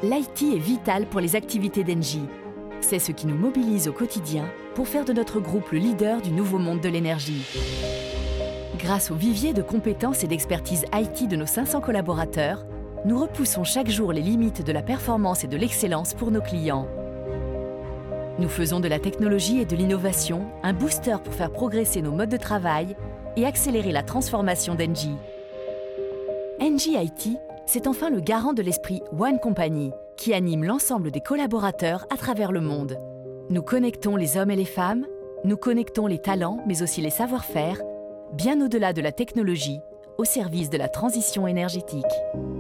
L'IT est vital pour les activités d'Engie. C'est ce qui nous mobilise au quotidien pour faire de notre groupe le leader du nouveau monde de l'énergie. Grâce au vivier de compétences et d'expertise IT de nos 500 collaborateurs, nous repoussons chaque jour les limites de la performance et de l'excellence pour nos clients. Nous faisons de la technologie et de l'innovation un booster pour faire progresser nos modes de travail et accélérer la transformation d'Engie. Engie IT, c'est enfin le garant de l'esprit One Company qui anime l'ensemble des collaborateurs à travers le monde. Nous connectons les hommes et les femmes, nous connectons les talents mais aussi les savoir-faire, bien au-delà de la technologie, au service de la transition énergétique.